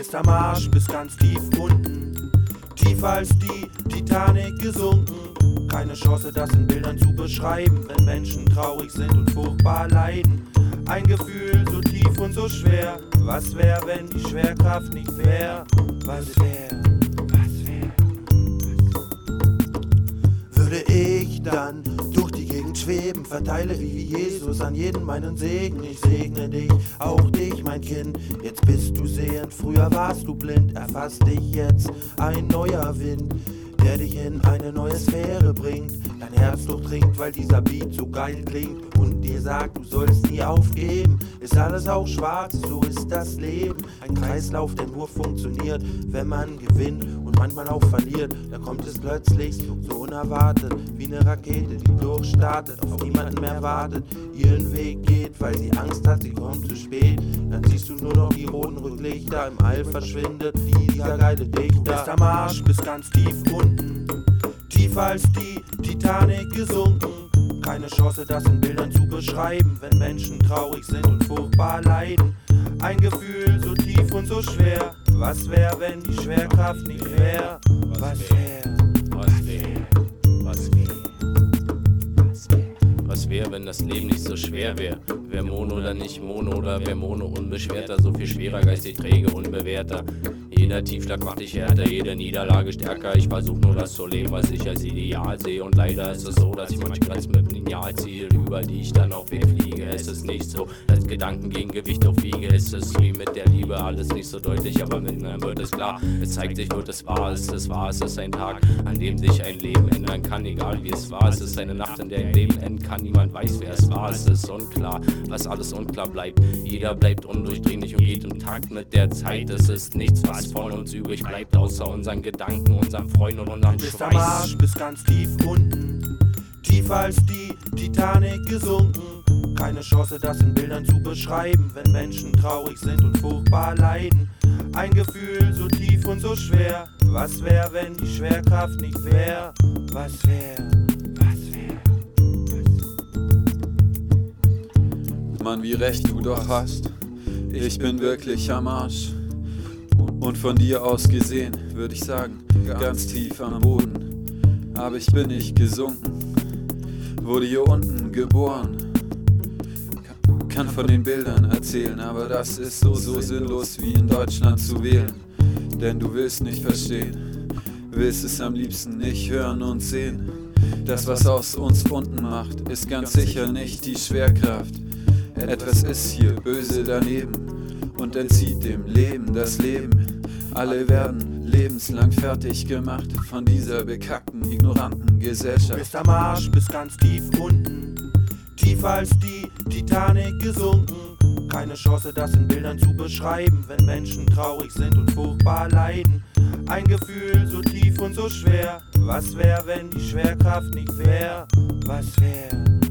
bist am Arsch, bist ganz tief unten, tiefer als die Titanic gesunken. Keine Chance, das in Bildern zu beschreiben, wenn Menschen traurig sind und furchtbar leiden. Ein Gefühl so tief und so schwer. Was wär, wenn die Schwerkraft nicht wär? Was wär? Würde ich dann durch die Gegend schweben, verteile wie Jesus an jeden meinen Segen. Ich segne dich, auch dich, mein Kind. Jetzt bist du sehend, früher warst du blind. Erfasst dich jetzt ein neuer Wind, der dich in eine neue Sphäre bringt. Dein Herz durchdringt, weil dieser Beat so geil klingt und dir sagt, du sollst nie aufgeben. Ist alles auch schwarz, so ist das Leben. Ein Kreislauf, der nur funktioniert, wenn man gewinnt und manchmal auch verliert. Da kommt es plötzlich so unerwartet, wie eine Rakete, die durchstartet, auf niemanden mehr wartet, ihren Weg geht, weil sie Angst hat, sie kommt zu spät. Dann siehst du nur noch die roten Rücklichter, im All verschwindet dieser geile Dichter. Du bist am Arsch, bist ganz tief unten, tiefer als die Titanic gesunken. Keine Chance, das in Bildern zu beschreiben, wenn Menschen traurig sind und furchtbar leiden. Ein Gefühl so tief und so schwer. Was wär, wenn die Schwerkraft nicht wär? Was wär? Was wär? Was wär? Was wär? Was wär, wenn das Leben nicht so schwer wär? Wär Mono oder nicht Mono oder wär Mono unbeschwerter? So viel schwerer, geistig träge, unbewährter. Jeder Tiefschlag macht dich härter, jede Niederlage stärker. Ich versuch nur das zu leben, was ich als Ideal sehe. Und leider ist es so, dass ich manchmal mit dem Lineal ziehe, über die ich dann auch wegfliege. Es ist nicht so, dass Gedanken gegen Gewicht aufwiege. Es ist wie mit der Liebe, alles nicht so deutlich, aber mit mir wird es klar. Es zeigt sich, wird es wahr, es ist wahr, es ist ein Tag, an dem sich ein Leben ändern kann, egal wie es war. Es ist eine Nacht, in der ein Leben enden kann, niemand weiß, wer es war. Es ist unklar, was alles unklar bleibt. Jeder bleibt undurchdringlich und geht im Takt mit der Zeit. Es ist nichts, was von uns übrig bleibt, außer unseren Gedanken, unseren Freunden und unserem Schweiß. Bist am Arsch, bist ganz tief unten, tiefer als die Titanic gesunken. Keine Chance, das in Bildern zu beschreiben, wenn Menschen traurig sind und furchtbar leiden. Ein Gefühl so tief und so schwer. Was wär, wenn die Schwerkraft nicht wär? Was wär? Was wär? Mann, wie recht du doch hast. Ich bin wirklich am Arsch. Und von dir aus gesehen, würde ich sagen, ganz tief am Boden. Aber ich bin nicht gesunken, wurde hier unten geboren. Kann von den Bildern erzählen, aber das ist so sinnlos wie in Deutschland zu wählen. Denn du willst nicht verstehen, willst es am liebsten nicht hören und sehen. Das, was aus uns unten macht, ist ganz sicher nicht die Schwerkraft. Etwas ist hier böse daneben und entzieht dem Leben das Leben. Alle werden lebenslang fertig gemacht von dieser bekackten, ignoranten Gesellschaft. Bist am Arsch, bist ganz tief unten, tiefer als die Titanic gesunken. Keine Chance, das in Bildern zu beschreiben, wenn Menschen traurig sind und furchtbar leiden. Ein Gefühl so tief und so schwer. Was wär, wenn die Schwerkraft nicht wär? Was wär?